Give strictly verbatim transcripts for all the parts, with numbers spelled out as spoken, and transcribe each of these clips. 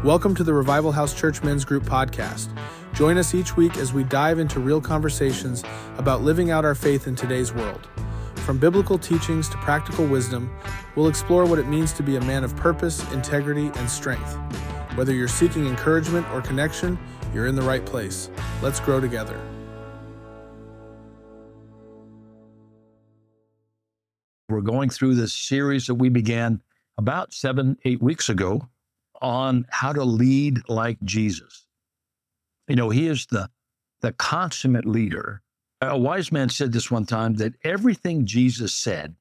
Welcome to the Revival House Church Men's Group podcast. Join us each week as we dive into real conversations about living out our faith in today's world. From biblical teachings to practical wisdom, we'll explore what it means to be a man of purpose, integrity, and strength. Whether you're seeking encouragement or connection, you're in the right place. Let's grow together. We're going through this series that we began about seven, eight weeks ago on how to lead like Jesus. You know, he is the, the consummate leader. A wise man said this one time, that everything Jesus said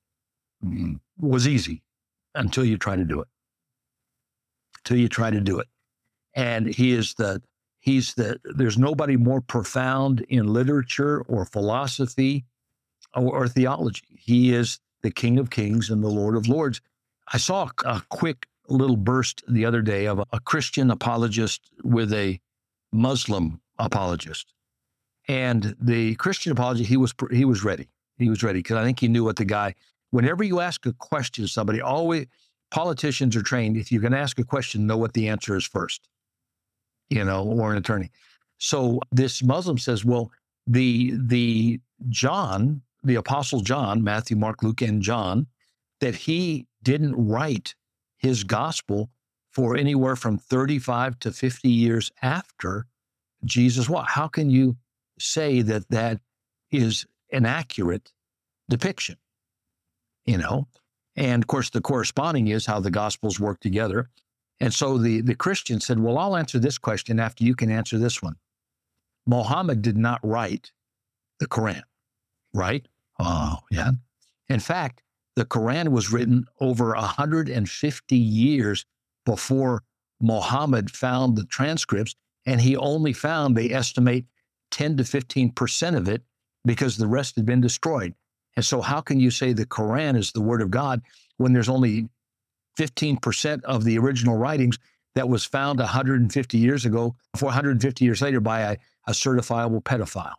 was easy until you try to do it. Until you try to do it. And he is the, he's the, there's nobody more profound in literature or philosophy or, or theology. He is the King of Kings and the Lord of Lords. I saw a, a quick little burst the other day of a, a Christian apologist with a Muslim apologist. And the Christian apologist, he was he was ready. He was ready because I think he knew what the guy, whenever you ask a question to somebody, always, politicians are trained, if you can ask a question, know what the answer is first, you know, or an attorney. So this Muslim says, well, the the John, the Apostle John, Matthew, Mark, Luke, and John, that he didn't write his gospel for anywhere from thirty-five to fifty years after Jesus. What? How can you say that that is an accurate depiction? You know, and of course, the corresponding is how the gospels work together. And so the, the Christian said, well, I'll answer this question after you can answer this one. Muhammad did not write the Quran, right? Oh, yeah. In fact, the Quran was written over one hundred fifty years before Muhammad found the transcripts, and he only found, they estimate, ten to fifteen percent of it because the rest had been destroyed. And so how can you say the Quran is the word of God when there's only fifteen percent of the original writings that was found one hundred fifty years ago, four hundred fifty years later by a, a certifiable pedophile?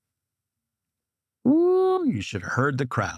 Ooh, you should have heard the crowd.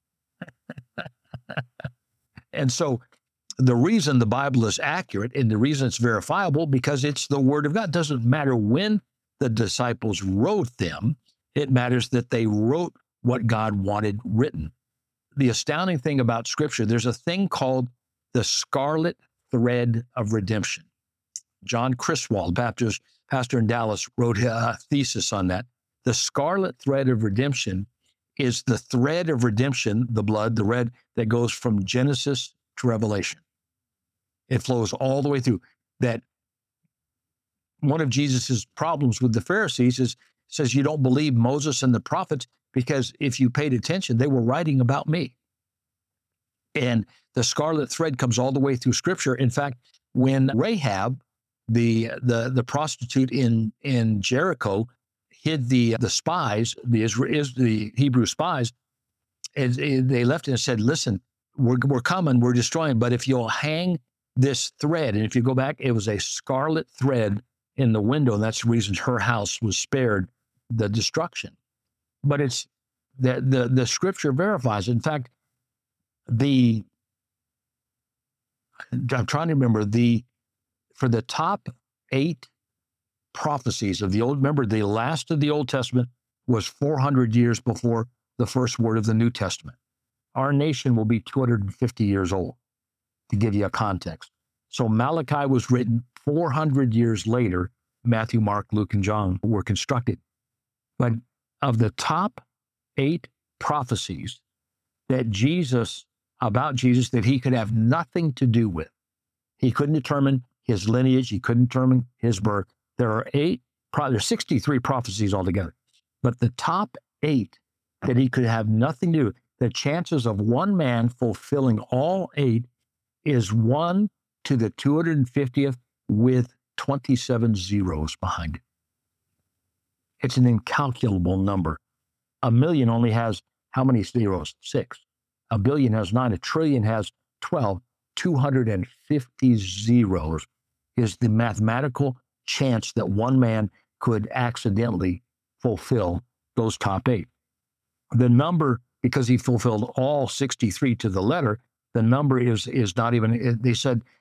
And so the reason the Bible is accurate and the reason it's verifiable, because it's the word of God. It doesn't matter when the disciples wrote them. It matters that they wrote what God wanted written. The astounding thing about Scripture, there's a thing called the scarlet thread of redemption. John Criswell, Baptist pastor in Dallas, wrote a thesis on that. The scarlet thread of redemption is the thread of redemption, the blood, the red that goes from Genesis to Revelation. It flows all the way through. That one of Jesus's problems with the Pharisees is, says, you don't believe Moses and the prophets because if you paid attention, they were writing about me. And the scarlet thread comes all the way through Scripture. In fact, when Rahab, the the the prostitute in in Jericho, hid the the spies, the Israel, the Hebrew spies, and they left and said, listen, we're we're coming, we're destroying, but if you'll hang this thread, and if you go back, it was a scarlet thread in the window, and that's the reason her house was spared the destruction. But it's the the, the Scripture verifies. In fact, the I'm trying to remember the for the top eight prophecies of the old, remember the last of the Old Testament was four hundred years before the first word of the New Testament. Our nation will be two hundred fifty years old, to give you a context. So Malachi was written four hundred years later. Matthew, Mark, Luke, and John were constructed. But of the top eight prophecies that Jesus, about Jesus, that he could have nothing to do with, he couldn't determine his lineage, he couldn't determine his birth. There are eight, there's sixty-three prophecies altogether, but the top eight that he could have nothing to do, the chances of one man fulfilling all eight is one to the two hundred fiftieth with twenty-seven zeros behind it. It's an incalculable number. A million only has how many zeros? Six. A billion has nine. A trillion has twelve. two hundred fifty zeros is the mathematical chance that one man could accidentally fulfill those top eight. The number, because he fulfilled all sixty-three to the letter, the number is is not even, they said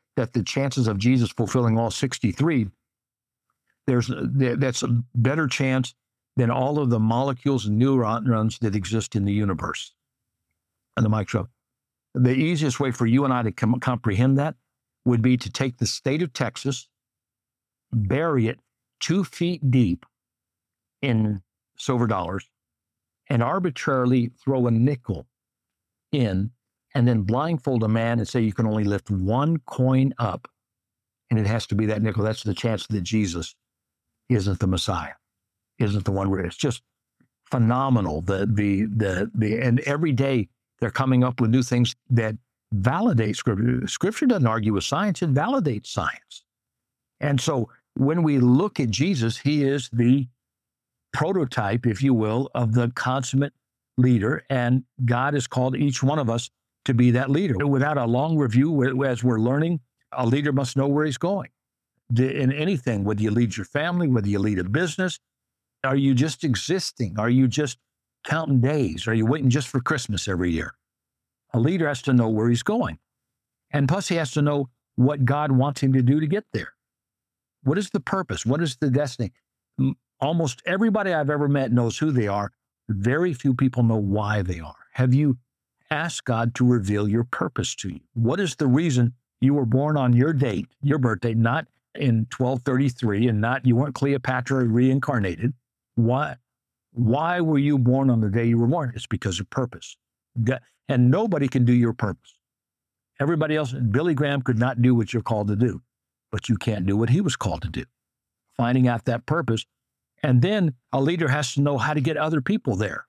that the chances of Jesus fulfilling all sixty-three, there's that's a better chance than all of the molecules and neurons that exist in the universe and the microscope. The easiest way for you and I to com- comprehend that would be to take the state of Texas, bury it two feet deep in silver dollars, and arbitrarily throw a nickel in, and then blindfold a man and say you can only lift one coin up, and it has to be that nickel. That's the chance that Jesus isn't the Messiah, isn't the one where it's just phenomenal. The the the the and every day they're coming up with new things that validate Scripture. Scripture doesn't argue with science; it validates science. And so when we look at Jesus, he is the prototype, if you will, of the consummate leader, and God has called each one of us to be that leader. Without a long review, as we're learning, a leader must know where he's going. In anything, whether you lead your family, whether you lead a business, are you just existing? Are you just counting days? Are you waiting just for Christmas every year? A leader has to know where he's going. And plus, he has to know what God wants him to do to get there. What is the purpose? What is the destiny? Almost everybody I've ever met knows who they are. Very few people know why they are. Have you asked God to reveal your purpose to you? What is the reason you were born on your date, your birthday, not in twelve thirty-three, and not you weren't Cleopatra reincarnated? Why, why were you born on the day you were born? It's because of purpose. And nobody can do your purpose. Everybody else, Billy Graham could not do what you're called to do, but you can't do what he was called to do. Finding out that purpose. And then a leader has to know how to get other people there.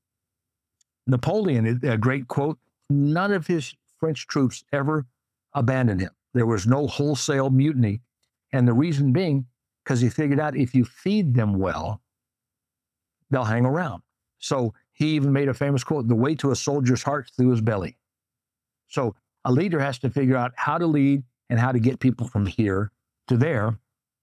Napoleon, a great quote, none of his French troops ever abandoned him. There was no wholesale mutiny. And the reason being, because he figured out if you feed them well, they'll hang around. So he even made a famous quote, the way to a soldier's heart is through his belly. So a leader has to figure out how to lead and how to get people from here to there.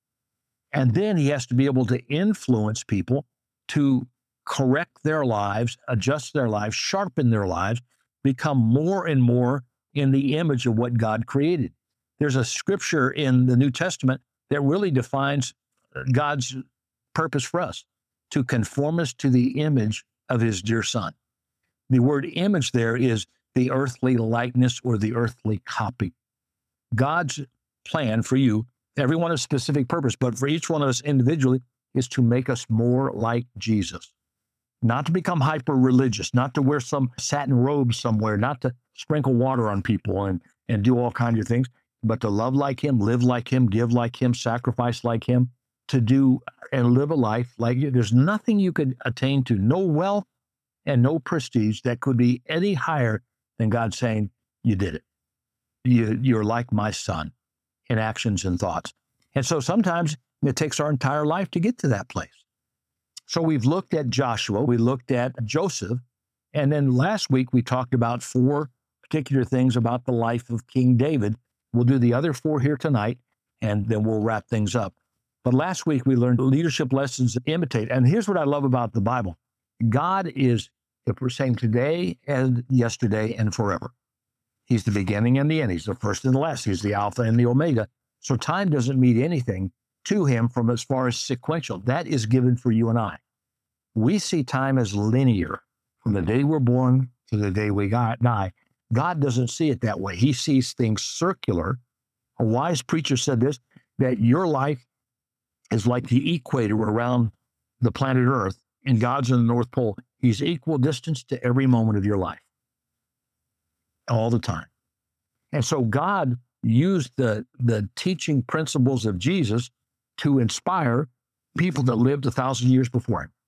And then he has to be able to influence people to correct their lives, adjust their lives, sharpen their lives, become more and more in the image of what God created. There's a scripture in the New Testament that really defines God's purpose for us, to conform us to the image of his dear son. The word image there is the earthly likeness or the earthly copy. God's plan for you, everyone has a specific purpose, but for each one of us individually is to make us more like Jesus. Not to become hyper-religious, not to wear some satin robe somewhere, not to sprinkle water on people and, and do all kinds of things, but to love like him, live like him, give like him, sacrifice like him, to do and live a life like you. There's nothing you could attain to, no wealth and no prestige that could be any higher than God saying, you did it. You, you're like my son in actions and thoughts. And so sometimes it takes our entire life to get to that place. So we've looked at Joshua, we looked at Joseph, and then last week we talked about four particular things about the life of King David. We'll do the other four here tonight, and then we'll wrap things up. But last week we learned leadership lessons to imitate. And here's what I love about the Bible. God is the same today and yesterday and forever. He's the beginning and the end. He's the first and the last. He's the Alpha and the Omega. So time doesn't mean anything to him from as far as sequential. That is given for you and I. We see time as linear from the day we're born to the day we die. God doesn't see it that way. He sees things circular. A wise preacher said this, that your life is like the equator around the planet Earth, and God's in the North Pole. He's equal distance to every moment of your life, all the time. And so God used the, the teaching principles of Jesus to inspire people that lived a thousand years before him.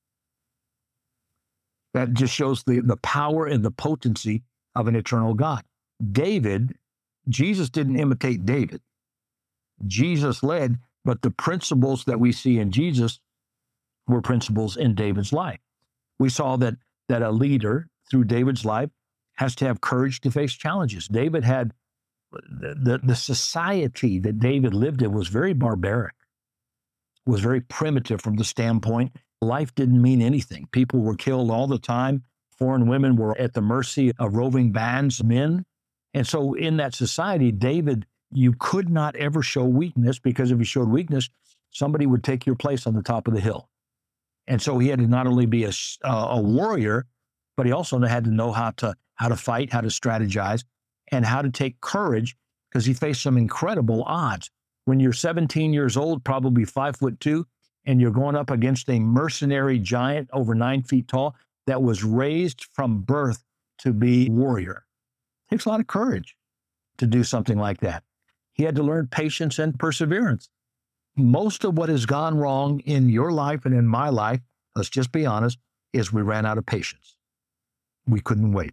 That just shows the, the power and the potency of an eternal God. David, Jesus didn't imitate David. Jesus led, but the principles that we see in Jesus were principles in David's life. We saw that, that a leader through David's life has to have courage to face challenges. David had, the, the, the society that David lived in was very barbaric, was very primitive from the standpoint. Life didn't mean anything. People were killed all the time. Foreign women were at the mercy of roving bands of men. And so in that society, David You could not ever show weakness, because if you showed weakness, somebody would take your place on the top of the hill. And so he had to not only be a, a warrior, but he also had to know how to how to fight, how to strategize, and how to take courage, because he faced some incredible odds. When you're seventeen years old, probably five foot two, and you're going up against a mercenary giant over nine feet tall that was raised from birth to be a warrior. It takes a lot of courage to do something like that. He had to learn patience and perseverance. Most of what has gone wrong in your life and in my life, let's just be honest, is we ran out of patience. We couldn't wait.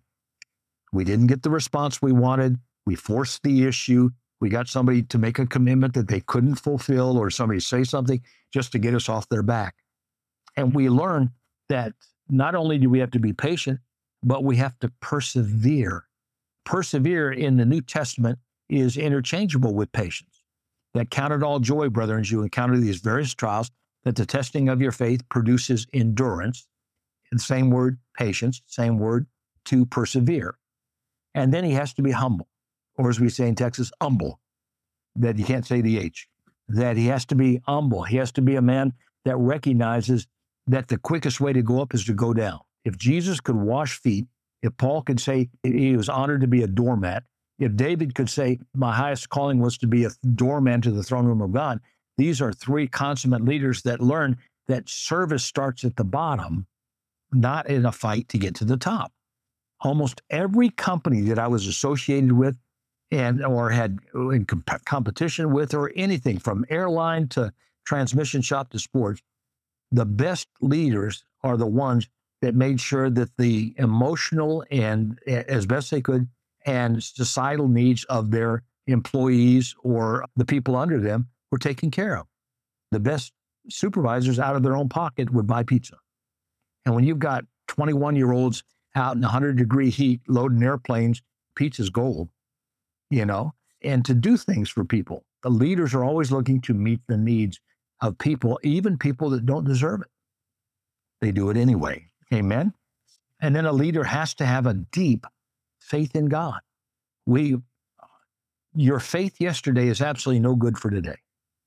We didn't get the response we wanted. We forced the issue. We got somebody to make a commitment that they couldn't fulfill, or somebody say something just to get us off their back. And we learned that not only do we have to be patient, but we have to persevere. Persevere in the New Testament is interchangeable with patience. That count it all joy, brethren, as you encounter these various trials, that the testing of your faith produces endurance. And same word, patience, same word, to persevere. And then he has to be humble, or as we say in Texas, humble, that you can't say the H, that he has to be humble. He has to be a man that recognizes that the quickest way to go up is to go down. If Jesus could wash feet, if Paul could say he was honored to be a doormat, if David could say my highest calling was to be a doorman to the throne room of God, these are three consummate leaders that learn that service starts at the bottom, not in a fight to get to the top. Almost every company that I was associated with and or had in comp- competition with, or anything from airline to transmission shop to sports, the best leaders are the ones that made sure that the emotional and, as best they could, and societal needs of their employees or the people under them were taken care of. The best supervisors out of their own pocket would buy pizza. And when you've got twenty-one-year-olds out in one hundred degree heat loading airplanes, pizza's gold, you know, and to do things for people. The leaders are always looking to meet the needs of people, even people that don't deserve it. They do it anyway. Amen? And then a leader has to have a deep faith in God. We, your faith yesterday is absolutely no good for today.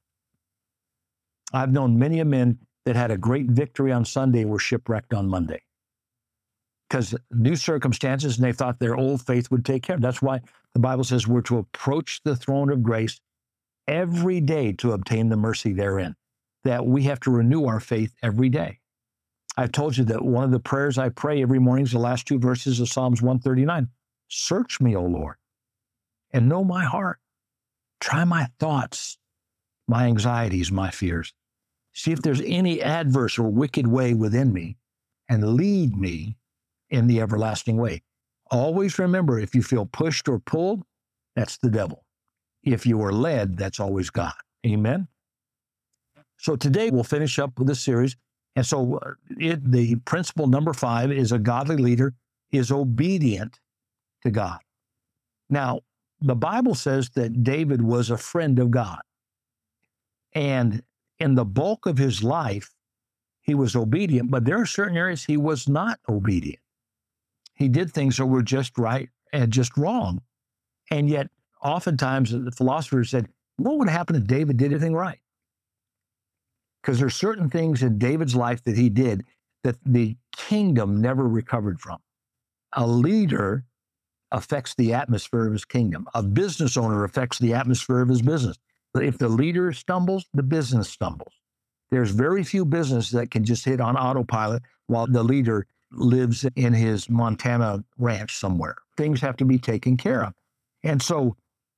I've known many of men that had a great victory on Sunday and were shipwrecked on Monday because new circumstances, and they thought their old faith would take care of. That's why the Bible says we're to approach the throne of grace every day to obtain the mercy therein, that we have to renew our faith every day. I've told you that one of the prayers I pray every morning is the last two verses of Psalms one thirty-nine. Search me, O Lord, and know my heart. Try my thoughts, my anxieties, my fears. See if there's any adverse or wicked way within me, and lead me in the everlasting way. Always remember, if you feel pushed or pulled, that's the devil. If you are led, that's always God. Amen? So today we'll finish up with this series. And so it, the principle number five is a godly leader is obedient to God. Now, the Bible says that David was a friend of God. And in the bulk of his life, he was obedient, but there are certain areas he was not obedient. He did things that were just right and just wrong. And yet, oftentimes, the philosophers said, what would happen if David did anything right? Because there's certain things in David's life that he did that the kingdom never recovered from. A leader affects the atmosphere of his kingdom. A business owner affects the atmosphere of his business. If the leader stumbles, the business stumbles. There's very few businesses that can just hit on autopilot while the leader lives in his Montana ranch somewhere. Things have to be taken care of. And so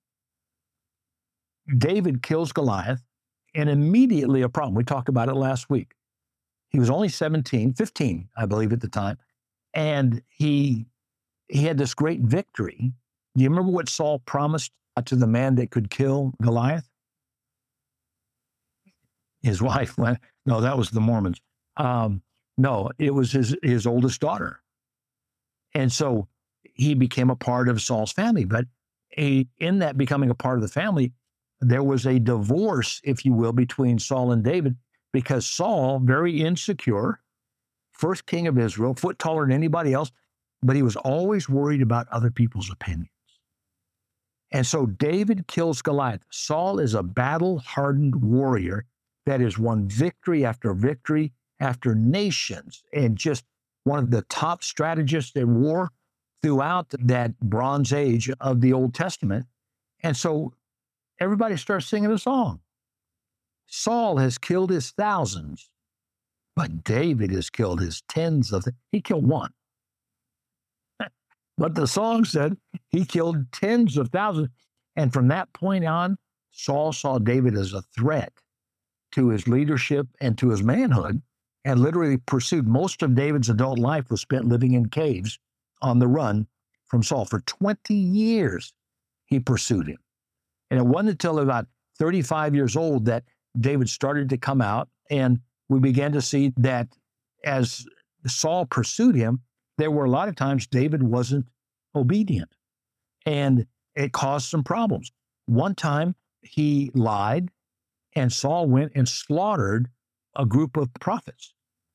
David kills Goliath, and immediately a problem. We talked about it last week. He was only seventeen, fifteen, I believe at the time, and he he had this great victory. Do you remember what Saul promised to the man that could kill Goliath? His wife. No, that was the Mormons. Um, no, it was his, his oldest daughter. And so he became a part of Saul's family. But a, in that becoming a part of the family, there was a divorce, if you will, between Saul and David, because Saul, very insecure, first king of Israel, foot taller than anybody else, but he was always worried about other people's opinions. And so David kills Goliath. Saul is a battle-hardened warrior that has won victory after victory after nations, and just one of the top strategists in war throughout that Bronze Age of the Old Testament. And so everybody starts singing a song. Saul has killed his thousands, but David has killed his tens of, he killed one. But the song said he killed tens of thousands. And from that point on, Saul saw David as a threat to his leadership and to his manhood, and literally pursued. Most of David's adult life was spent living in caves on the run from Saul. For twenty years, he pursued him. And it wasn't until about thirty-five years old that David started to come out, and we began to see that as Saul pursued him, there were a lot of times David wasn't obedient, and it caused some problems. One time he lied, and Saul went and slaughtered a group of prophets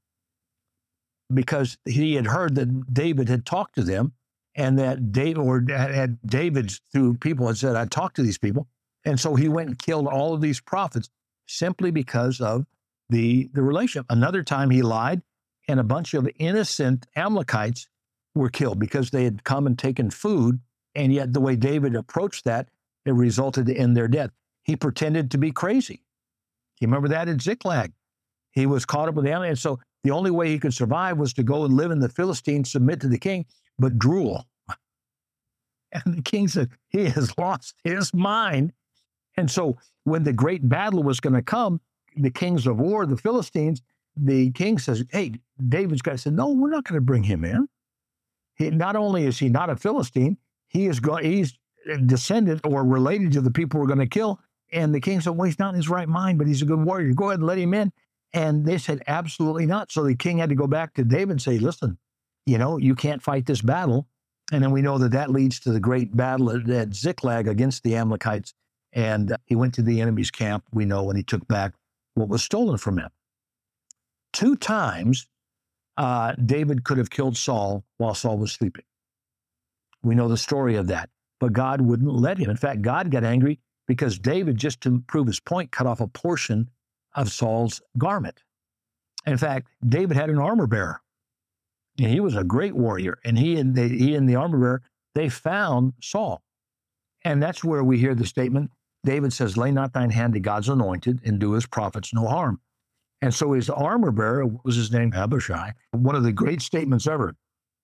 because he had heard that David had talked to them, and that David, or had David through people had said, I talked to these people. And so he went and killed all of these prophets simply because of the, the relationship. Another time he lied, and a bunch of innocent Amalekites were killed because they had come and taken food, and yet the way David approached that, it resulted in their death. He pretended to be crazy. You remember that in Ziklag? He was caught up with the enemy, and so the only way he could survive was to go and live in the Philistines, submit to the king, but drool. And the king said, he has lost his mind. And so when the great battle was going to come, the kings of war, the Philistines, the king says, hey, David's guy said, no, we're not going to bring him in. He, not only is he not a Philistine, he is go, he's descendant or related to the people we're going to kill. And the king said, well, he's not in his right mind, but he's a good warrior. Go ahead and let him in. And they said, absolutely not. So the king had to go back to David and say, listen, you know, you can't fight this battle. And then we know that that leads to the great battle at, at Ziklag against the Amalekites. And he went to the enemy's camp, we know, and he took back what was stolen from him. Two times, uh, David could have killed Saul while Saul was sleeping. We know the story of that. But God wouldn't let him. In fact, God got angry because David, just to prove his point, cut off a portion of Saul's garment. In fact, David had an armor bearer, and he was a great warrior. And he and, the, he and the armor bearer, they found Saul. And that's where we hear the statement, David says, lay not thine hand to God's anointed, and do his prophets no harm. And so his armor bearer, what was his name? Abishai. One of the great statements ever.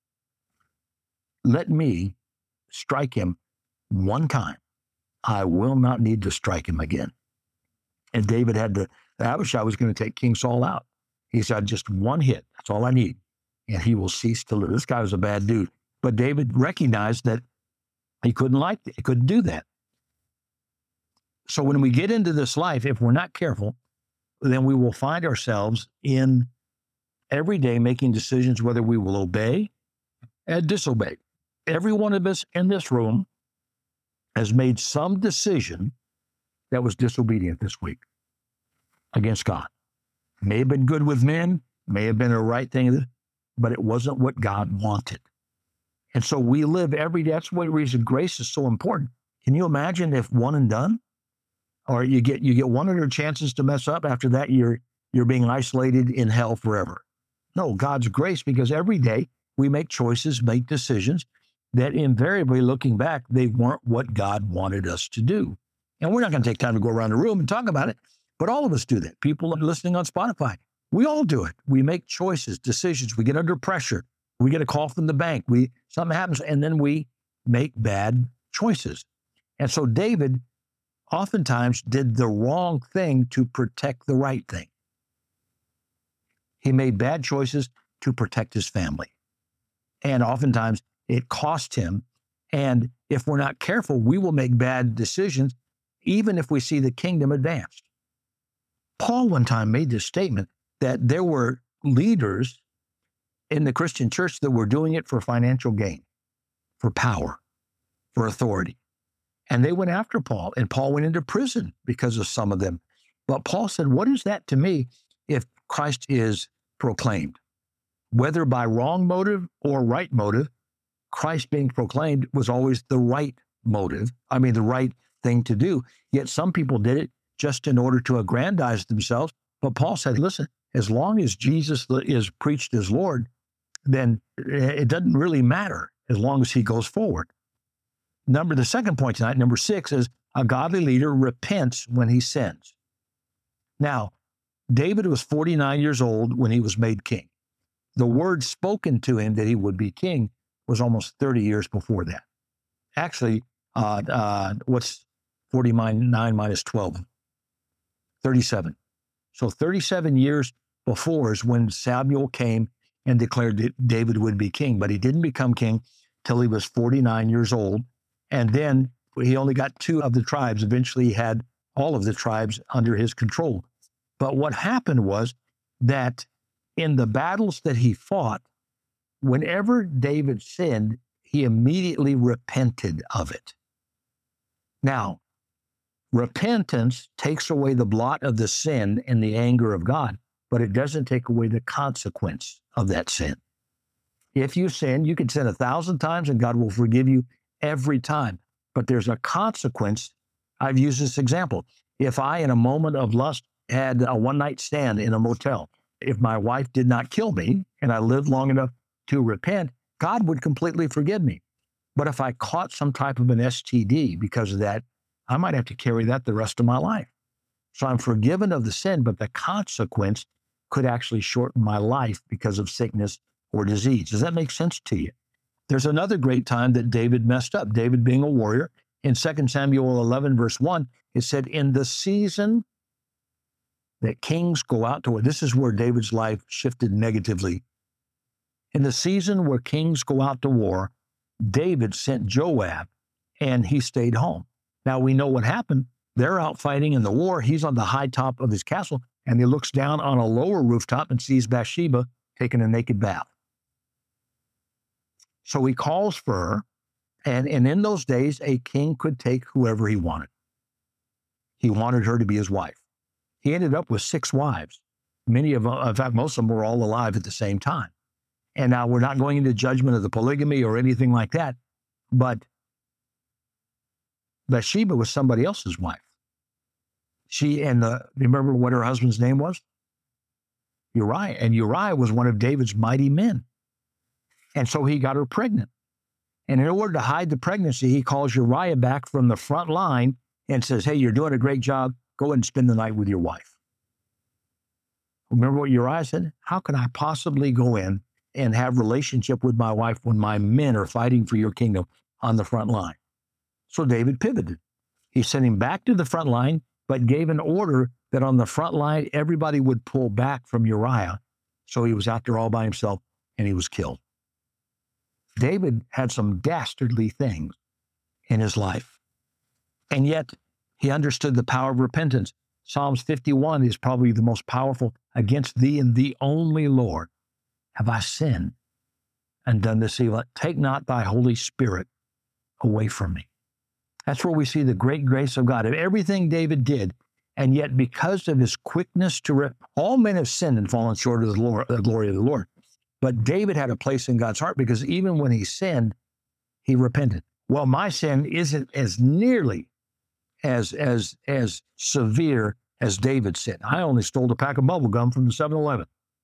Let me strike him one time. I will not need to strike him again. And David had to, Abishai was going to take King Saul out. He said, just one hit, that's all I need, and he will cease to live. This guy was a bad dude. But David recognized that he couldn't like it. He couldn't do that. So when we get into this life, if we're not careful, then we will find ourselves in every day making decisions whether we will obey and disobey. Every one of us in this room has made some decision that was disobedient this week against God. May have been good with men, may have been a right thing, but it wasn't what God wanted. And so we live every day. That's one reason grace is so important. Can you imagine if one and done? Or you get you get one hundred chances to mess up. After that, you're you're being isolated in hell forever. No, God's grace, because every day we make choices, make decisions that invariably, looking back, they weren't what God wanted us to do. And we're not going to take time to go around the room and talk about it, but all of us do that. People listening on Spotify, we all do it. We make choices, decisions. We get under pressure. We get a call from the bank. We something happens, and then we make bad choices. And so David oftentimes did the wrong thing to protect the right thing. He made bad choices to protect his family. And oftentimes it cost him. And if we're not careful, we will make bad decisions, even if we see the kingdom advanced. Paul one time made this statement that there were leaders in the Christian church that were doing it for financial gain, for power, for authority. And they went after Paul, and Paul went into prison because of some of them. But Paul said, what is that to me if Christ is proclaimed? Whether by wrong motive or right motive, Christ being proclaimed was always the right motive. I mean, the right thing to do. Yet some people did it just in order to aggrandize themselves. But Paul said, listen, as long as Jesus is preached as Lord, then it doesn't really matter as long as he goes forward. Number, the second point tonight, number six, is a godly leader repents when he sins. Now, David was forty-nine years old when he was made king. The word spoken to him that he would be king was almost thirty years before that. Actually, uh, uh, what's forty-nine minus twelve? thirty-seven. So thirty-seven years before is when Samuel came and declared that David would be king, but he didn't become king till he was forty-nine years old. And then he only got two of the tribes. Eventually he had all of the tribes under his control. But what happened was that in the battles that he fought, whenever David sinned, he immediately repented of it. Now, repentance takes away the blot of the sin and the anger of God, but it doesn't take away the consequence of that sin. If you sin, you can sin a thousand times and God will forgive you every time. But there's a consequence. I've used this example. If I, in a moment of lust, had a one-night stand in a motel, if my wife did not kill me and I lived long enough to repent, God would completely forgive me. But if I caught some type of an S T D because of that, I might have to carry that the rest of my life. So I'm forgiven of the sin, but the consequence could actually shorten my life because of sickness or disease. Does that make sense to you? There's another great time that David messed up. David being a warrior. In Second Samuel eleven, verse one, it said, in the season that kings go out to war, this is where David's life shifted negatively. In the season where kings go out to war, David sent Joab and he stayed home. Now we know what happened. They're out fighting in the war. He's on the high top of his castle and he looks down on a lower rooftop and sees Bathsheba taking a naked bath. So he calls for her, and, and in those days, a king could take whoever he wanted. He wanted her to be his wife. He ended up with six wives. Many of them, in fact, most of them were all alive at the same time. And now we're not going into judgment of the polygamy or anything like that, but Bathsheba was somebody else's wife. She and the, remember what her husband's name was? Uriah. And Uriah was one of David's mighty men. And so he got her pregnant. And in order to hide the pregnancy, he calls Uriah back from the front line and says, hey, you're doing a great job. Go ahead and spend the night with your wife. Remember what Uriah said? How can I possibly go in and have relationship with my wife when my men are fighting for your kingdom on the front line? So David pivoted. He sent him back to the front line, but gave an order that on the front line, everybody would pull back from Uriah. So he was out there all by himself and he was killed. David had some dastardly things in his life, and yet he understood the power of repentance. Psalms fifty-one is probably the most powerful. Against thee and thee only, Lord, have I sinned and done this evil. Take not thy Holy Spirit away from me. That's where we see the great grace of God. Of everything David did, and yet because of his quickness to repent, all men have sinned and fallen short of the, Lord, the glory of the Lord. But David had a place in God's heart because even when he sinned, he repented. Well, my sin isn't as nearly as, as, as severe as David's sin. I only stole a pack of bubble gum from the seven eleven.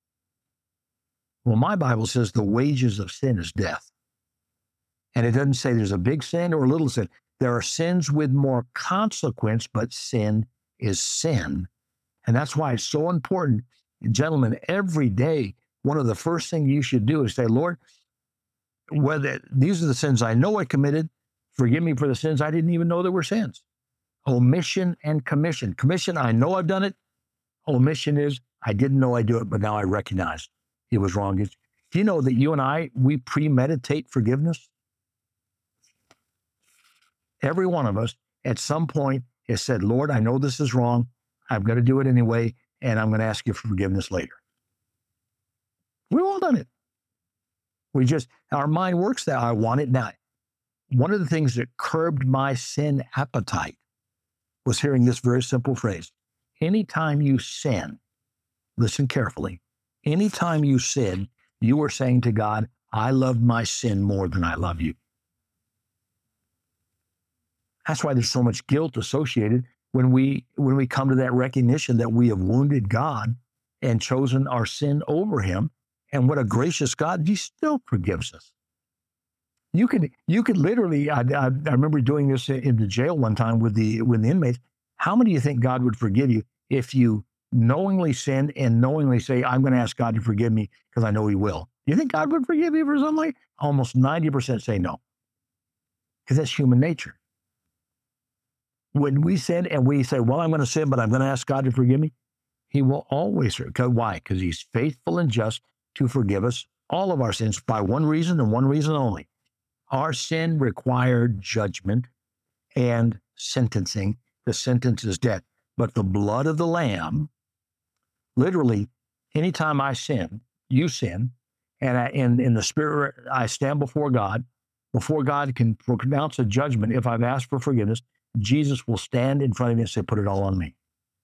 Well, my Bible says the wages of sin is death. And it doesn't say there's a big sin or a little sin. There are sins with more consequence, but sin is sin. And that's why it's so important. Gentlemen, every day, one of the first things you should do is say, Lord, whether these are the sins I know I committed, forgive me for the sins I didn't even know there were sins. Omission and commission. Commission, I know I've done it. Omission is, I didn't know I do it, but now I recognize it was wrong. Do you know that you and I, we premeditate forgiveness? Every one of us at some point has said, Lord, I know this is wrong. I'm going to do it anyway, and I'm going to ask you for forgiveness later. We've all done it. We just, our mind works that I want it now. One of the things that curbed my sin appetite was hearing this very simple phrase. Anytime you sin, listen carefully, anytime you sin, you are saying to God, I love my sin more than I love you. That's why there's so much guilt associated when we when we come to that recognition that we have wounded God and chosen our sin over him. And what a gracious God, he still forgives us. You could you could literally, I, I, I remember doing this in the jail one time with the with the inmates. How many do you think God would forgive you if you knowingly sin and knowingly say, I'm going to ask God to forgive me because I know he will? Do you think God would forgive you for something like? Almost ninety percent say no, because that's human nature. When we sin and we say, well, I'm going to sin, but I'm going to ask God to forgive me, he will always forgive. Why? Because he's faithful and just to forgive us all of our sins by one reason and one reason only. Our sin required judgment and sentencing. The sentence is death. But the blood of the Lamb, literally, anytime I sin, you sin, and I, in, in the Spirit, I stand before God. Before God can pronounce a judgment, if I've asked for forgiveness, Jesus will stand in front of me and say, put it all on me.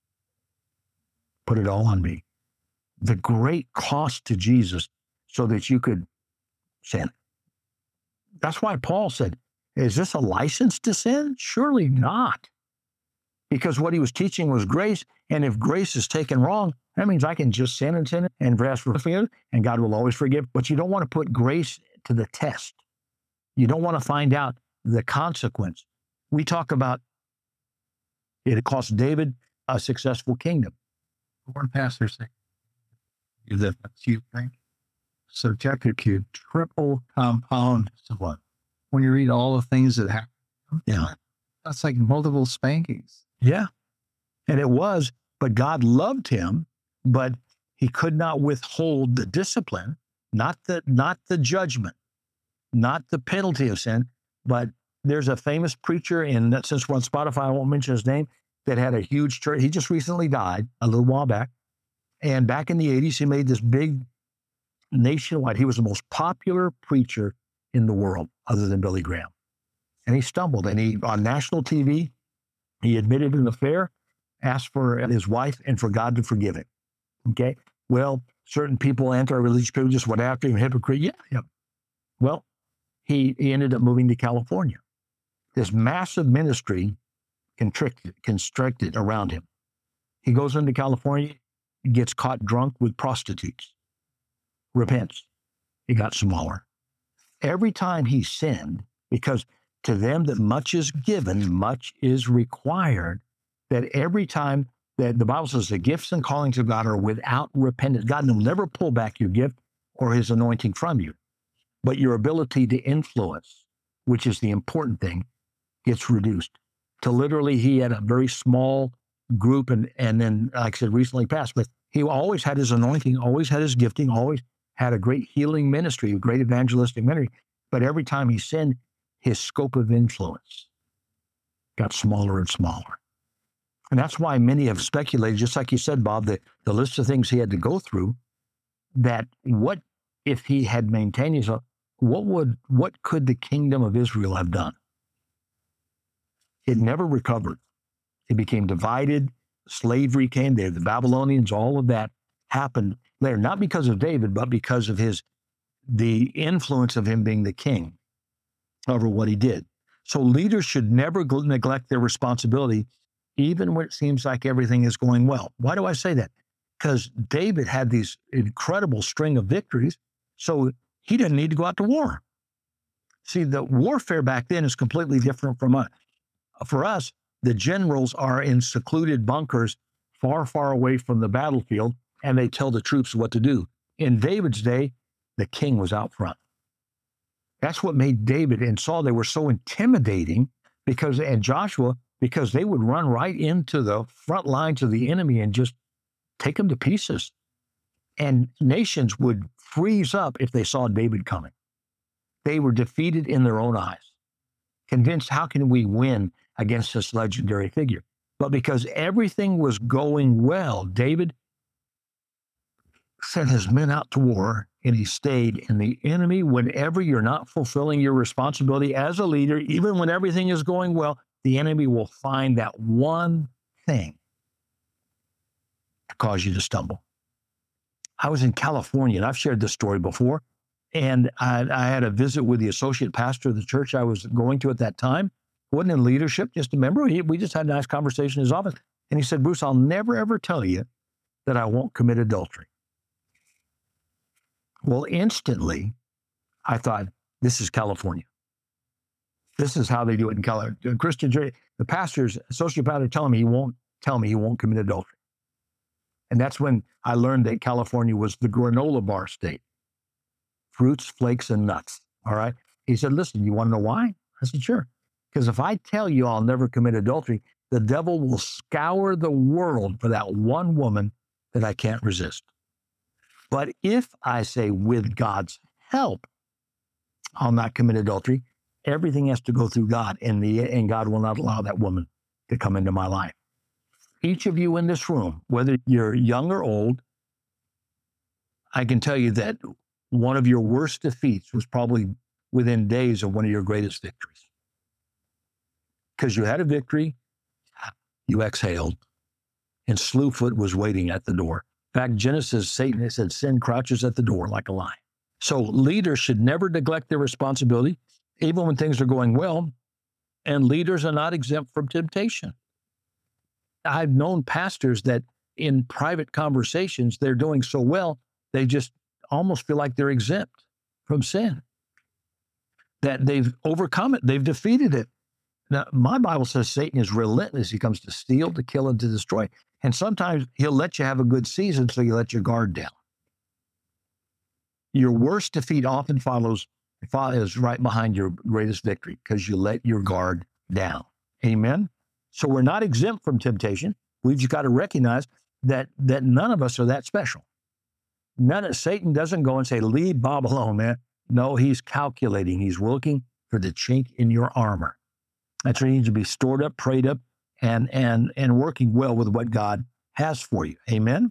Put it all on me. The great cost to Jesus so that you could sin. That's why Paul said, is this a license to sin? Surely not. Because what he was teaching was grace, and if grace is taken wrong, that means I can just sin and sin and ask for forgiveness, and God will always forgive. But you don't want to put grace to the test. You don't want to find out the consequence. We talk about it cost David a successful kingdom. One pastor say the cube thing. So chapter cube, triple compound. So what? When you read all the things that happen, yeah, that's like multiple spankings. Yeah, and it was. But God loved him, but he could not withhold the discipline, not the not the judgment, not the penalty of sin. But there's a famous preacher, in since we're on Spotify, I won't mention his name, that had a huge church. He just recently died a little while back. And back in the eighties, he made this big nationwide. He was the most popular preacher in the world other than Billy Graham. And he stumbled, and he, on national T V, he admitted an affair, asked for his wife and for God to forgive him. Okay? Well, certain people, anti-religious people, just went after him, hypocrite. Yeah, yeah. Well, he, he ended up moving to California. This massive ministry constricted, constricted around him. He goes into California, gets caught drunk with prostitutes, repents. He got smaller. Every time he sinned, because to them that much is given, much is required, that every time that the Bible says the gifts and callings of God are without repentance. God will never pull back your gift or his anointing from you. But your ability to influence, which is the important thing, gets reduced. To literally, he had a very small group, and, and then, like I said, recently passed, but he always had his anointing, always had his gifting, always had a great healing ministry, a great evangelistic ministry. But every time he sinned, his scope of influence got smaller and smaller. And that's why many have speculated, just like you said, Bob, the, the list of things he had to go through, that what if he had maintained himself, what would, what could the kingdom of Israel have done? It never recovered. It became divided. Slavery came there. The Babylonians, all of that happened later, not because of David, but because of his, the influence of him being the king over what he did. So leaders should never neglect their responsibility, even when it seems like everything is going well. Why do I say that? Because David had these incredible string of victories, so he didn't need to go out to war. See, the warfare back then is completely different from us. For us, the generals are in secluded bunkers far, far away from the battlefield, and they tell the troops what to do. In David's day, the king was out front. That's what made David and Saul, they were so intimidating, because, and Joshua, because they would run right into the front lines of the enemy and just take them to pieces. And nations would freeze up if they saw David coming. They were defeated in their own eyes, convinced, how can we win against this legendary figure? But because everything was going well, David sent his men out to war, and he stayed. And the enemy, whenever you're not fulfilling your responsibility as a leader, even when everything is going well, the enemy will find that one thing to cause you to stumble. I was in California, and I've shared this story before, and I, I had a visit with the associate pastor of the church I was going to at that time, wasn't in leadership, just a member. He, we just had a nice conversation in his office. And he said, Bruce, I'll never, ever tell you that I won't commit adultery. Well, instantly, I thought, this is California. This is how they do it in California. Christian, the pastor's associate pastor telling me he won't tell me he won't commit adultery. And that's when I learned that California was the granola bar state. Fruits, flakes, and nuts. All right. He said, listen, you want to know why? I said, sure. Because if I tell you I'll never commit adultery, the devil will scour the world for that one woman that I can't resist. But if I say with God's help, I'll not commit adultery, everything has to go through God, and, the, and God will not allow that woman to come into my life. Each of you in this room, whether you're young or old, I can tell you that one of your worst defeats was probably within days of one of your greatest victories. Because you had a victory, you exhaled, and Slewfoot was waiting at the door. In fact, Genesis, Satan said, sin crouches at the door like a lion. So leaders should never neglect their responsibility, even when things are going well, and leaders are not exempt from temptation. I've known pastors that in private conversations, they're doing so well, they just almost feel like they're exempt from sin, that they've overcome it, they've defeated it. Now, my Bible says Satan is relentless. He comes to steal, to kill, and to destroy. And sometimes he'll let you have a good season, so you let your guard down. Your worst defeat often follows, is right behind your greatest victory, because you let your guard down. Amen? So we're not exempt from temptation. We've just got to recognize that, that none of us are that special. None of, Satan doesn't go and say, leave Bob alone, man. No, he's calculating. He's looking for the chink in your armor. That's where you need to be stored up, prayed up, and, and, and working well with what God has for you. Amen?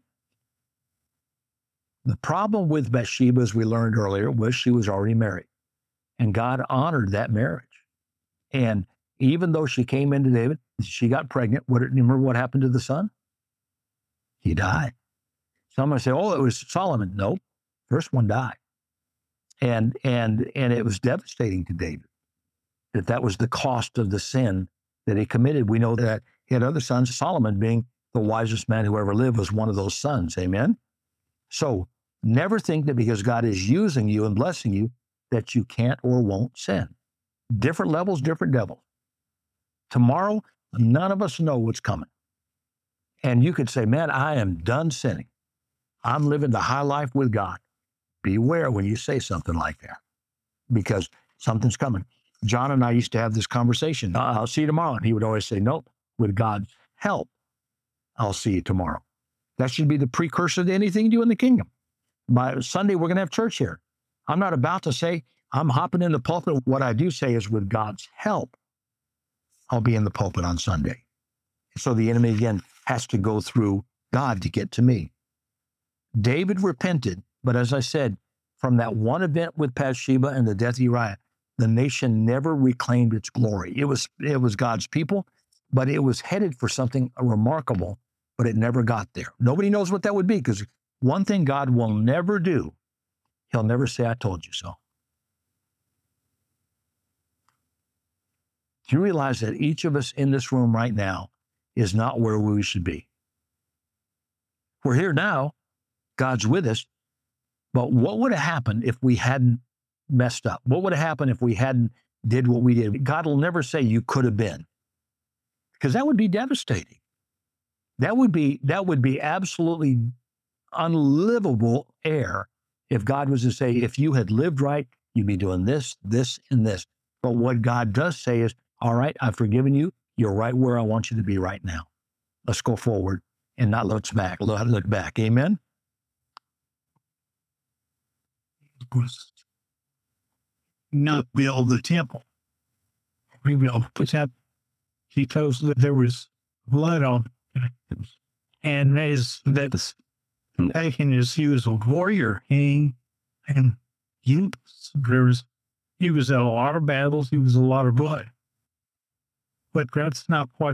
The problem with Bathsheba, as we learned earlier, was she was already married. And God honored that marriage. And even though she came into David, she got pregnant. What, remember what happened to the son? He died. Somebody say, oh, it was Solomon. No, first one died. And, and, and it was devastating to David that that was the cost of the sin that he committed. We know that he had other sons, Solomon being the wisest man who ever lived was one of those sons. Amen? So never think that because God is using you and blessing you that you can't or won't sin. Different levels, different devils. Tomorrow, none of us know what's coming. And you could say, man, I am done sinning. I'm living the high life with God. Beware when you say something like that, because something's coming. John and I used to have this conversation. I'll see you tomorrow. And he would always say, nope, with God's help, I'll see you tomorrow. That should be the precursor to anything you do in the kingdom. By Sunday, we're going to have church here. I'm not about to say I'm hopping in the pulpit. What I do say is with God's help, I'll be in the pulpit on Sunday. So the enemy, again, has to go through God to get to me. David repented, but as I said, from that one event with Bathsheba and the death of Uriah, the nation never reclaimed its glory. It was, it was God's people, but it was headed for something remarkable, but it never got there. Nobody knows what that would be, because one thing God will never do, he'll never say, I told you so. Do you realize that each of us in this room right now is not where we should be? We're here now. God's with us. But what would have happened if we hadn't messed up? What would have happened if we hadn't did what we did? God will never say you could have been, because that would be devastating. That would be, that would be absolutely unlivable air if God was to say, if you had lived right, you'd be doing this, this, and this. But what God does say is, all right, I've forgiven you. You're right where I want you to be right now. Let's go forward and not look back. Look back. Amen? Was not build the temple. Rebuild that because there was blood on it. And as that's taken as he was a warrior, he and he, there was, he was at a lot of battles, he was a lot of blood. But that's not what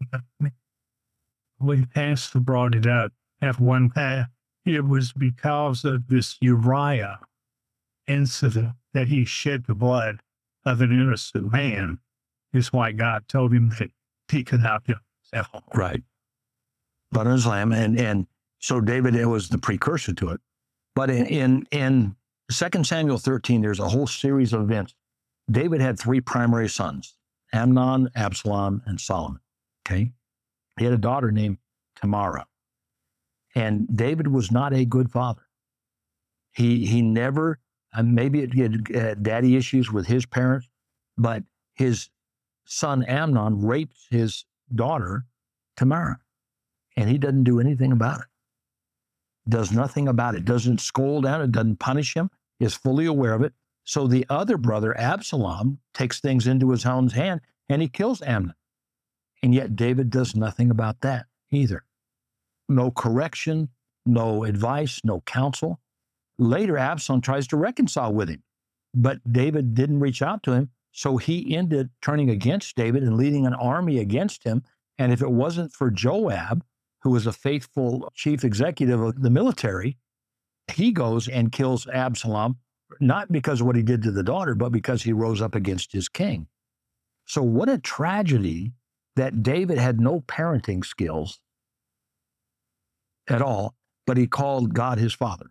we Pastor brought it up at one time. It was because of this Uriah incident that he shed the blood of an innocent man. is why God told him that he could have himself. Right. Blood on his lamb. And, and so David, it was the precursor to it. But in, in, in Second Samuel thirteen, there's a whole series of events. David had three primary sons, Amnon, Absalom, and Solomon. Okay. He had a daughter named Tamara. And David was not a good father. He he never, and maybe he had uh, daddy issues with his parents, but his son Amnon rapes his daughter Tamara, and he doesn't do anything about it. Does nothing about it. Doesn't scold at it. Doesn't punish him. Is fully aware of it. So the other brother Absalom takes things into his own hand, and he kills Amnon. And yet David does nothing about that either. No correction, no advice, no counsel. Later, Absalom tries to reconcile with him, but David didn't reach out to him, so he ended turning against David and leading an army against him. And if it wasn't for Joab, who was a faithful chief executive of the military, he goes and kills Absalom, not because of what he did to the daughter, but because he rose up against his king. So what a tragedy that David had no parenting skills at all, but he called God his father.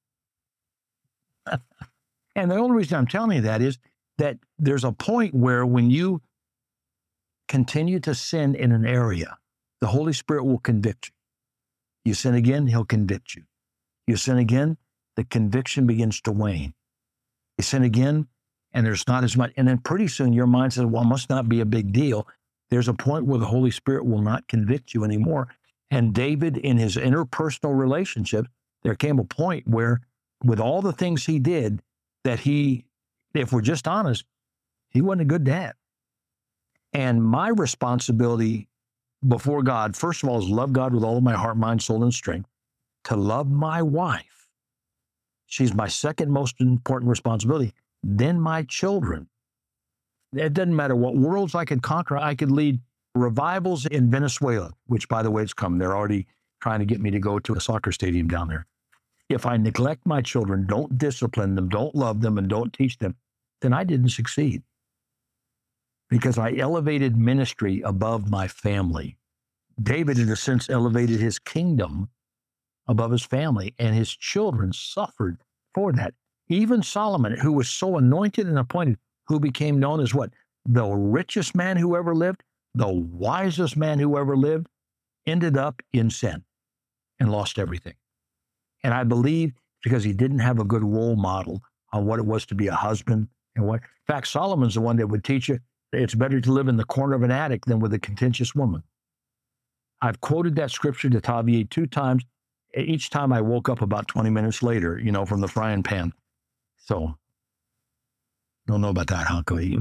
And the only reason I'm telling you that is that there's a point where when you continue to sin in an area, the Holy Spirit will convict you. You sin again, he'll convict you. You sin again, the conviction begins to wane. You sin again, and there's not as much. And then pretty soon your mind says, well, it must not be a big deal. There's a point where the Holy Spirit will not convict you anymore. And David, in his interpersonal relationships, there came a point where, with all the things he did, that he, if we're just honest, he wasn't a good dad. And my responsibility before God, first of all, is love God with all of my heart, mind, soul, and strength. To love my wife. She's my second most important responsibility. Then my children. It doesn't matter what worlds I could conquer. I could lead revivals in Venezuela, which, by the way, it's come. They're already trying to get me to go to a soccer stadium down there. If I neglect my children, don't discipline them, don't love them, and don't teach them, then I didn't succeed. Because I elevated ministry above my family. David, in a sense, elevated his kingdom above his family, and his children suffered for that. Even Solomon, who was so anointed and appointed, who became known as what? The richest man who ever lived, the wisest man who ever lived, ended up in sin and lost everything. And I believe because he didn't have a good role model on what it was to be a husband and what. In fact, Solomon's the one that would teach you it's better to live in the corner of an attic than with a contentious woman. I've quoted that scripture to Tavier two times. Each time I woke up about twenty minutes later, you know, from the frying pan. So, don't know about that,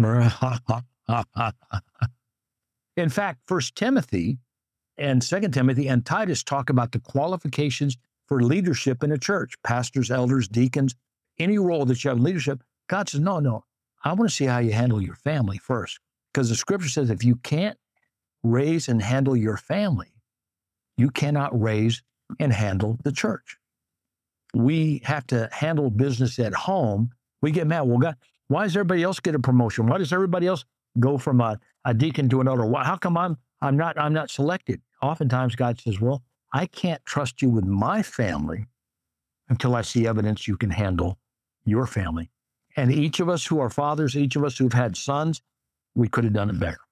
huh? In fact, First Timothy and Second Timothy and Titus talk about the qualifications for leadership in a church, pastors, elders, deacons, any role that you have in leadership. God says, no, no, I want to see how you handle your family first. Because the scripture says if you can't raise and handle your family, you cannot raise and handle the church. We have to handle business at home. We get mad. Well, God, why does everybody else get a promotion? Why does everybody else go from a, a deacon to another? Why, how come I'm I'm not I'm not selected? Oftentimes God says, well, I can't trust you with my family until I see evidence you can handle your family. And each of us who are fathers, each of us who've had sons, we could have done it better.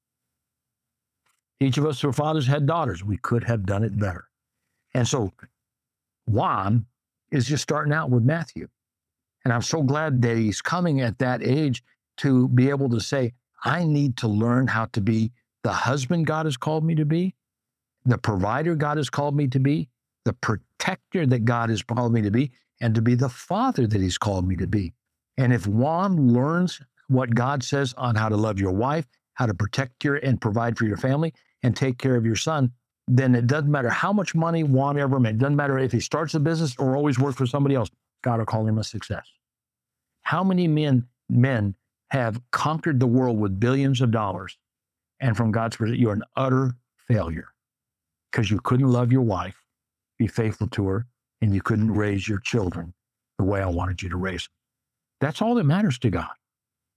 Each of us who are fathers had daughters, we could have done it better. And so Juan is just starting out with Matthew. And I'm so glad that he's coming at that age to be able to say, I need to learn how to be the husband God has called me to be, the provider God has called me to be, the protector that God has called me to be, and to be the father that he's called me to be. And if Juan learns what God says on how to love your wife, how to protect your and provide for your family, and take care of your son, then it doesn't matter how much money Juan ever made. It doesn't matter if he starts a business or always works for somebody else. God will call him a success. How many men men have conquered the world with billions of dollars, and from God's perspective, you're an utter failure because you couldn't love your wife, be faithful to her, and you couldn't raise your children the way I wanted you to raise them. That's all that matters to God.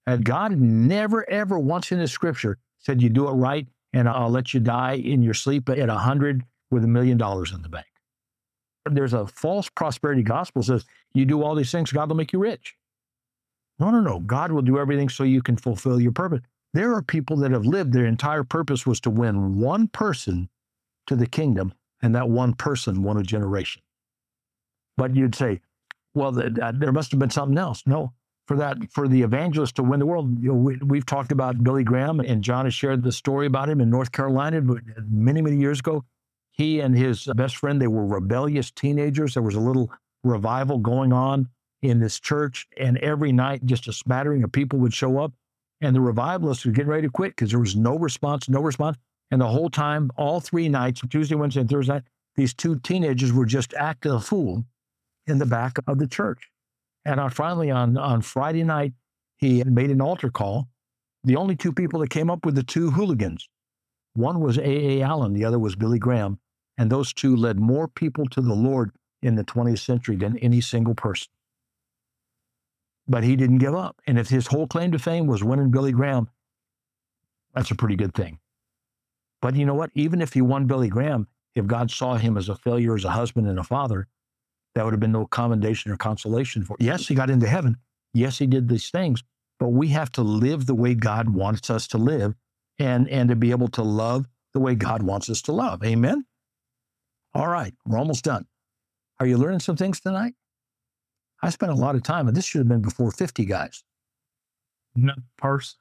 And God never, ever once in his scripture said, you do it right, and I'll let you die in your sleep at a hundred with a million dollars in the bank. There's a false prosperity gospel that says, you do all these things, God will make you rich. No, no, no. God will do everything so you can fulfill your purpose. There are people that have lived, their entire purpose was to win one person to the kingdom, and that one person won a generation. But you'd say, well, th- th- there must have been something else. No. For that, for the evangelist to win the world, you know, we, we've talked about Billy Graham, and John has shared the story about him in North Carolina many, many years ago. He and his best friend, they were rebellious teenagers. There was a little revival going on in this church, and every night just a smattering of people would show up, and the revivalists were getting ready to quit because there was no response, no response. And the whole time, all three nights, Tuesday, Wednesday, and Thursday night, these two teenagers were just acting a fool in the back of the church. And on, finally, on, on Friday night, he made an altar call. The only two people that came up were the two hooligans. One was A A. Allen, the other was Billy Graham. And those two led more people to the Lord in the twentieth century than any single person. But he didn't give up. And if his whole claim to fame was winning Billy Graham, that's a pretty good thing. But you know what? Even if he won Billy Graham, if God saw him as a failure as a husband and a father, that would have been no commendation or consolation for. Yes, he got into heaven. Yes, he did these things. But we have to live the way God wants us to live, and, and to be able to love the way God wants us to love. Amen? All right, we're almost done. Are you learning some things tonight? I spent a lot of time, and this should have been before fifty guys. No person.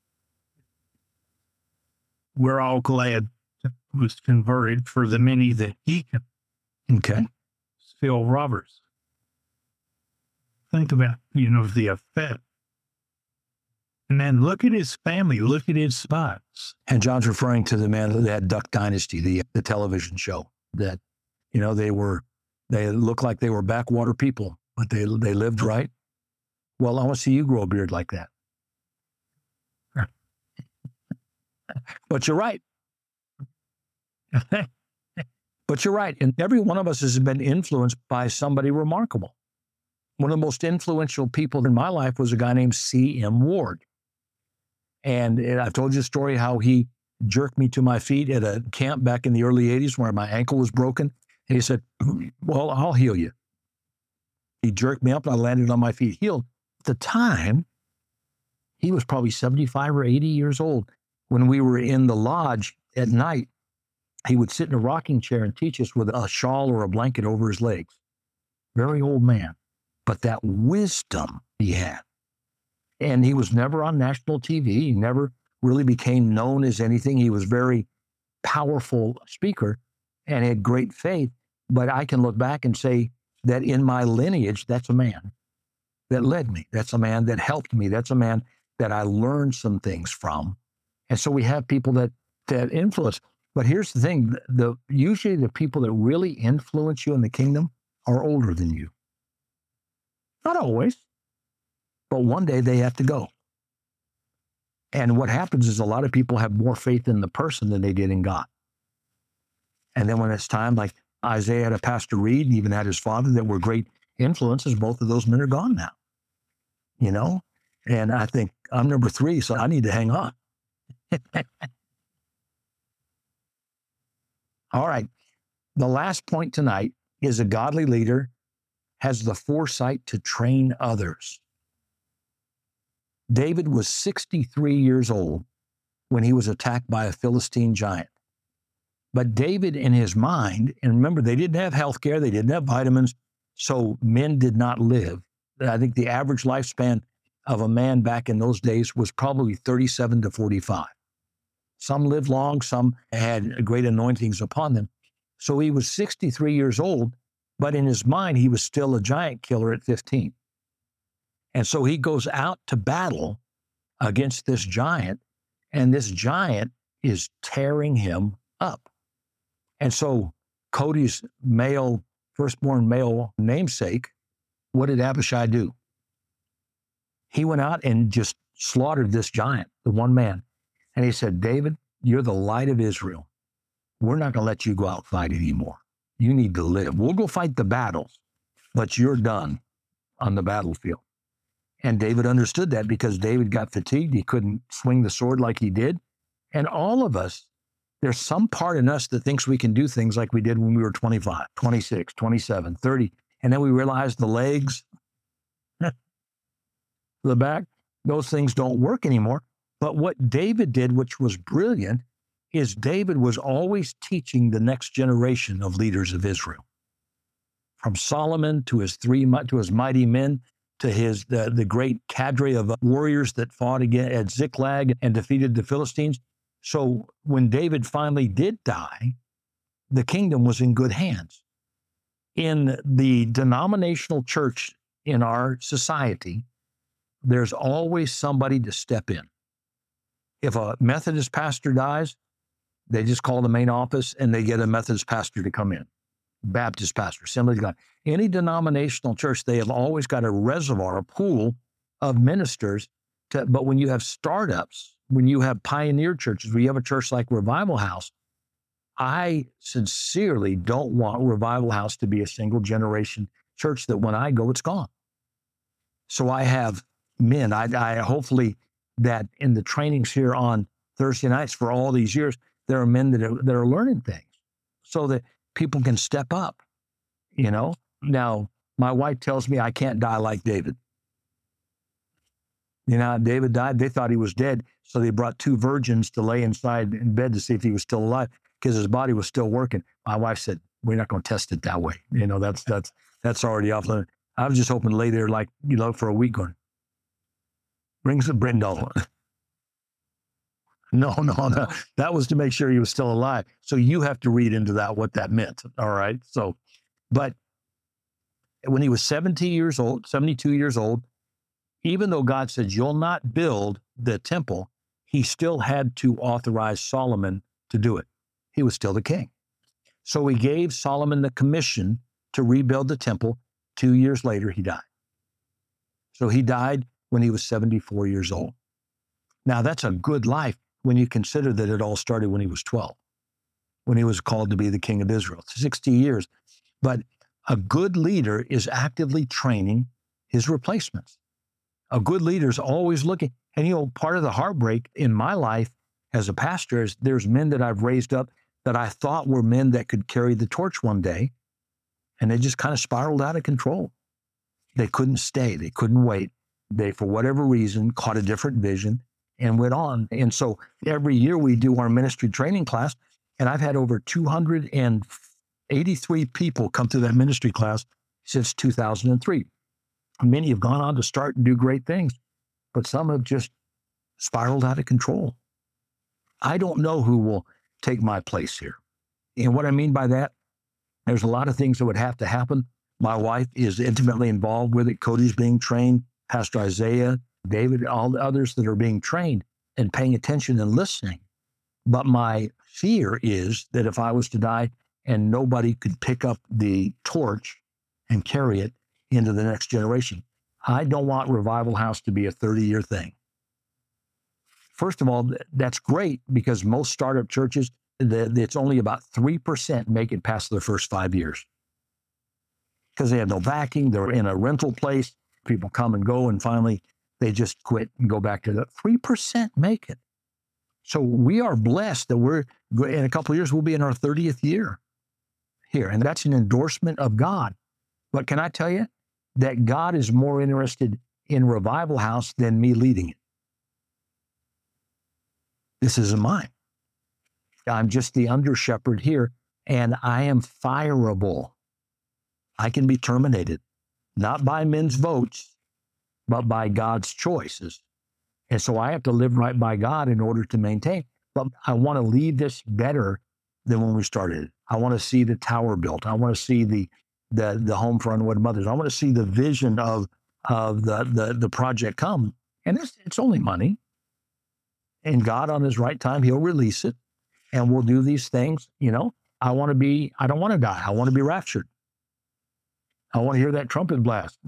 We're all glad that was converted for the many that he can. Okay. Phil Roberts. Think about, you know, the effect. And then look at his family, look at his spots. And John's referring to the man that had Duck Dynasty, the, the television show, that, you know, they were, they looked like they were backwater people, but they they lived right. Well, I want to see you grow a beard like that. But you're right. But you're right. And every one of us has been influenced by somebody remarkable. One of the most influential people in my life was a guy named C M Ward. And I've told you a story how he jerked me to my feet at a camp back in the early eighties where my ankle was broken. And he said, well, I'll heal you. He jerked me up and I landed on my feet healed. At the time, he was probably seventy-five or eighty years old. When we were in the lodge at night, he would sit in a rocking chair and teach us with a shawl or a blanket over his legs. Very old man, but that wisdom he had. And he was never on national T V. He never really became known as anything. He was a very powerful speaker and had great faith. But I can look back and say that in my lineage, that's a man that led me. That's a man that helped me. That's a man that I learned some things from. And so we have people that, that influence. But here's the thing, the, the usually the people that really influence you in the kingdom are older than you. Not always, but one day they have to go. And what happens is a lot of people have more faith in the person than they did in God. And then when it's time, like Isaiah had a Pastor Reed, and even had his father that were great influences, both of those men are gone now. You know? And I think I'm number three, so I need to hang on. All right. The last point tonight is a godly leader has the foresight to train others. David was sixty-three years old when he was attacked by a Philistine giant. But David, in his mind, and remember, they didn't have health care, they didn't have vitamins, so men did not live. I think the average lifespan of a man back in those days was probably thirty-seven to forty-five. Some lived long, some had great anointings upon them. So he was sixty-three years old, but in his mind, he was still a giant killer at fifteen. And so he goes out to battle against this giant, and this giant is tearing him up. And so Cody's male, firstborn male namesake, what did Abishai do? He went out and just slaughtered this giant, the one man. And he said, David, you're the light of Israel. We're not going to let you go out and fight anymore. You need to live. We'll go fight the battles, but you're done on the battlefield. And David understood that because David got fatigued. He couldn't swing the sword like he did. And all of us, there's some part in us that thinks we can do things like we did when we were twenty-five, twenty-six, twenty-seven, thirty. And then we realize the legs, the back, those things don't work anymore. But what David did, which was brilliant, is David was always teaching the next generation of leaders of Israel. From Solomon to his three, to his mighty men, to his the, the great cadre of warriors that fought again at Ziklag and defeated the Philistines. So when David finally did die, the kingdom was in good hands. In the denominational church in our society, there's always somebody to step in. If a Methodist pastor dies, they just call the main office and they get a Methodist pastor to come in. Baptist pastor, Assembly of God. Any denominational church, they have always got a reservoir, a pool of ministers. To, but when you have startups, when you have pioneer churches, when you have a church like Revival House, I sincerely don't want Revival House to be a single generation church that when I go, it's gone. So I have men, I, I hopefully that in the trainings here on Thursday nights for all these years, there are men that are, that are learning things so that people can step up, you know? Now, my wife tells me I can't die like David. You know, David died, they thought he was dead, so they brought two virgins to lay inside in bed to see if he was still alive because his body was still working. My wife said, we're not going to test it that way. You know, that's that's that's already off limit. I was just hoping to lay there like, you know, for a week going, bring some Brindle. No, no, no. That was to make sure he was still alive. So you have to read into that what that meant. All right. So, but when he was seventy years old, seventy-two years old, even though God said, you'll not build the temple, he still had to authorize Solomon to do it. He was still the king. So he gave Solomon the commission to rebuild the temple. Two years later, he died. So he died when he was seventy-four years old. Now, that's a good life when you consider that it all started when he was twelve, when he was called to be the king of Israel, sixty years. But a good leader is actively training his replacements. A good leader is always looking. And, you know, part of the heartbreak in my life as a pastor is there's men that I've raised up that I thought were men that could carry the torch one day, and they just kind of spiraled out of control. They couldn't stay. They couldn't wait. They, for whatever reason, caught a different vision and went on. And so every year we do our ministry training class, and I've had over two hundred eighty-three people come through that ministry class since two thousand three. Many have gone on to start and do great things, but some have just spiraled out of control. I don't know who will take my place here. And what I mean by that, there's a lot of things that would have to happen. My wife is intimately involved with it. Cody's being trained, Pastor Isaiah, David, all the others that are being trained and paying attention and listening. But my fear is that if I was to die and nobody could pick up the torch and carry it into the next generation, I don't want Revival House to be a thirty-year thing. First of all, that's great because most startup churches, it's only about three percent make it past their first five years because they have no backing. They're in a rental place. People come and go, and finally they just quit and go back to the three percent make it. So we are blessed that we're, in a couple of years, we'll be in our thirtieth year here. And that's an endorsement of God. But can I tell you that God is more interested in Revival House than me leading it? This isn't mine. I'm just the under shepherd here, and I am fireable. I can be terminated, not by men's votes, but by God's choices. And so I have to live right by God in order to maintain. But I want to leave this better than when we started. I want to see the tower built. I want to see the the the home for unwed mothers. I want to see the vision of of the the, the project come. And it's, it's only money. And God, on his right time, he'll release it. And we'll do these things. You know, I want to be, I don't want to die. I want to be raptured. I want to hear that trumpet blast.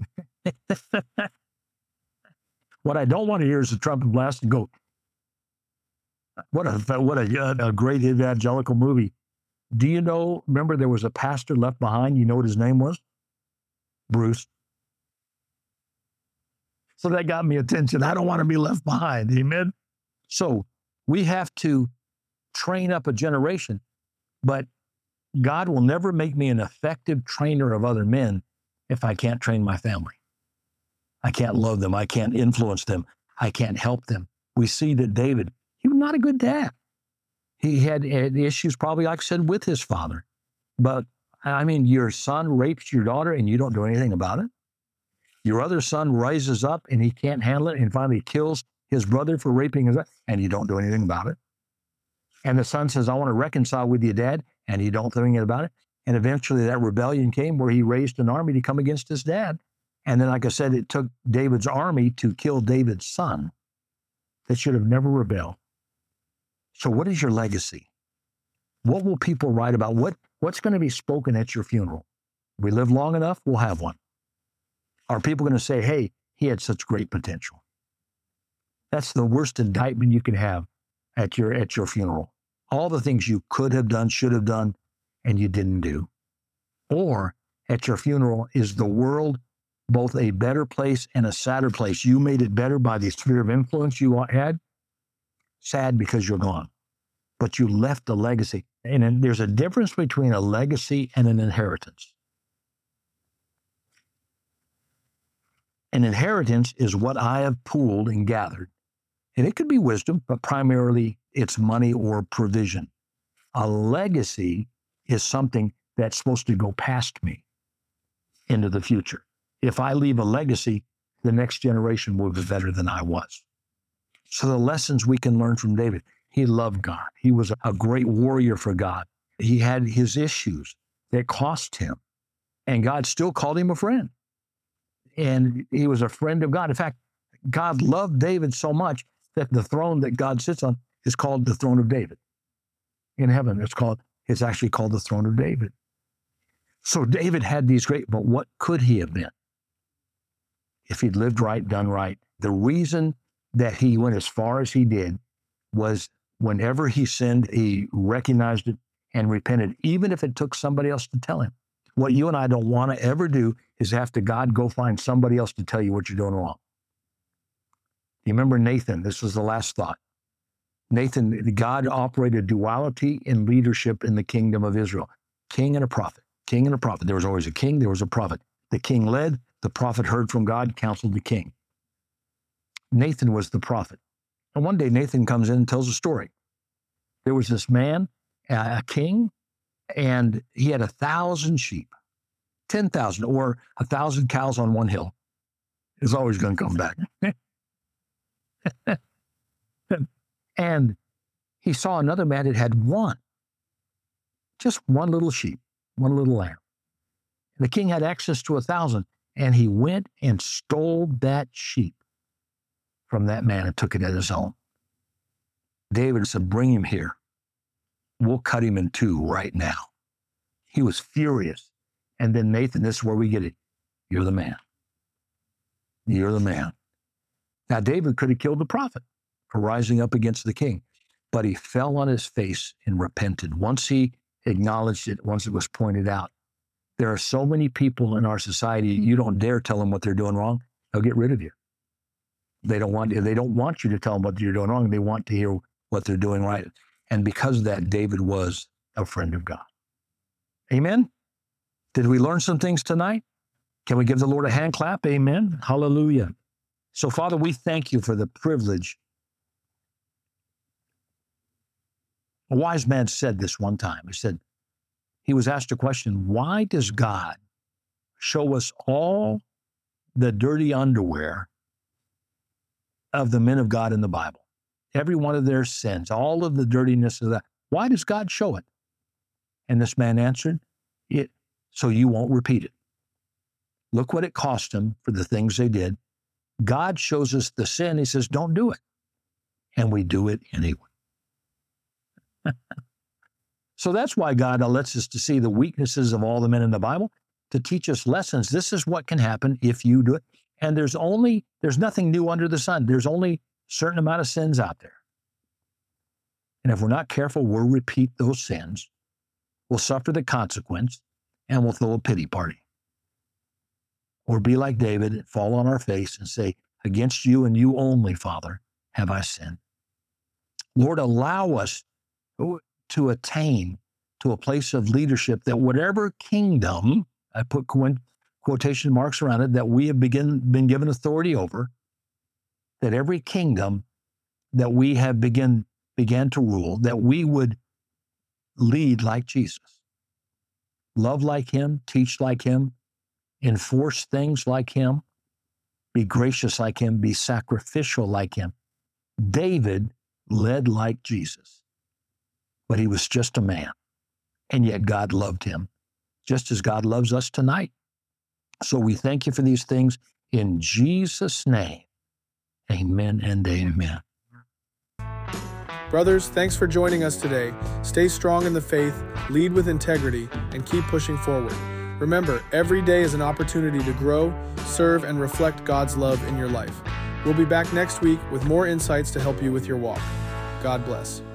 What I don't want to hear is the trumpet blast and go, what a what a, a great evangelical movie. Do you know, remember there was a pastor left behind? You know what his name was? Bruce. So that got me attention. I don't want to be left behind. Amen. So we have to train up a generation, but God will never make me an effective trainer of other men if I can't train my family. I can't love them. I can't influence them. I can't help them. We see that David, he was not a good dad. He had, had issues probably, like I said, with his father. But I mean, your son rapes your daughter and you don't do anything about it. Your other son rises up and he can't handle it and finally kills his brother for raping his, and you don't do anything about it. And the son says, I want to reconcile with you, Dad, and you don't do anything about it. And eventually that rebellion came where he raised an army to come against his dad. And then, like I said, it took David's army to kill David's son that should have never rebelled. So what is your legacy? What will people write about? What, what's going to be spoken at your funeral? We live long enough, we'll have one. Are people going to say, hey, he had such great potential? That's the worst indictment you can have at your, at your funeral. All the things you could have done, should have done, and you didn't do. Or at your funeral, is the world both a better place and a sadder place? You made it better by the sphere of influence you had. Sad because you're gone. But you left a legacy. And then there's a difference between a legacy and an inheritance. An inheritance is what I have pooled and gathered. And it could be wisdom, but primarily it's money or provision. A legacy is something that's supposed to go past me into the future. If I leave a legacy, the next generation will be better than I was. So the lessons we can learn from David, he loved God. He was a great warrior for God. He had his issues that cost him, and God still called him a friend. And he was a friend of God. In fact, God loved David so much that the throne that God sits on is called the throne of David. In heaven, it's called, it's actually called the throne of David. So David had these great, but what could he have been if he'd lived right, done right? The reason that he went as far as he did was whenever he sinned, he recognized it and repented, even if it took somebody else to tell him. What you and I don't want to ever do is have to God go find somebody else to tell you what you're doing wrong. You remember Nathan? This was the last thought. Nathan, God operated duality in leadership in the kingdom of Israel. King and a prophet, king and a prophet. There was always a king, there was a prophet. The king led, the prophet heard from God, counseled the king. Nathan was the prophet. And one day Nathan comes in and tells a story. There was this man, a king, and he had a thousand sheep, ten thousand, or a thousand cows on one hill. It's always going to come back. And he saw another man that had one, just one little sheep, one little lamb. And the king had access to a thousand, and he went and stole that sheep from that man and took it as his own. David said, bring him here. We'll cut him in two right now. He was furious. And then Nathan, this is where we get it. You're the man. You're the man. Now, David could have killed the prophet for rising up against the king, but he fell on his face and repented. Once he acknowledged it, once it was pointed out, there are so many people in our society, you don't dare tell them what they're doing wrong. They'll get rid of you. They don't want, they don't want you to tell them what you're doing wrong. They want to hear what they're doing right. And because of that, David was a friend of God. Amen? Did we learn some things tonight? Can we give the Lord a hand clap? Amen. Hallelujah. So, Father, we thank you for the privilege. A wise man said this one time. He said, he was asked a question, why does God show us all the dirty underwear of the men of God in the Bible? Every one of their sins, all of the dirtiness of that. Why does God show it? And this man answered, it so you won't repeat it. Look what it cost them for the things they did. God shows us the sin. He says, don't do it. And we do it anyway. So that's why God lets us to see the weaknesses of all the men in the Bible to teach us lessons. This is what can happen if you do it. And there's only, there's nothing new under the sun. There's only a certain amount of sins out there. And if we're not careful, we'll repeat those sins. We'll suffer the consequence and we'll throw a pity party. Or be like David and fall on our face and say, Against you and you only, Father, have I sinned. Lord, allow us to attain to a place of leadership that whatever kingdom, I put quotation marks around it, that we have begin, been given authority over, that every kingdom that we have begin, began to rule, that we would lead like Jesus. Love like him, teach like him, enforce things like him, be gracious like him, be sacrificial like him. David led like Jesus, but he was just a man, and yet God loved him, just as God loves us tonight. So we thank you for these things in Jesus' name. Amen and amen. Brothers, thanks for joining us today. Stay strong in the faith, lead with integrity, and keep pushing forward. Remember, every day is an opportunity to grow, serve, and reflect God's love in your life. We'll be back next week with more insights to help you with your walk. God bless.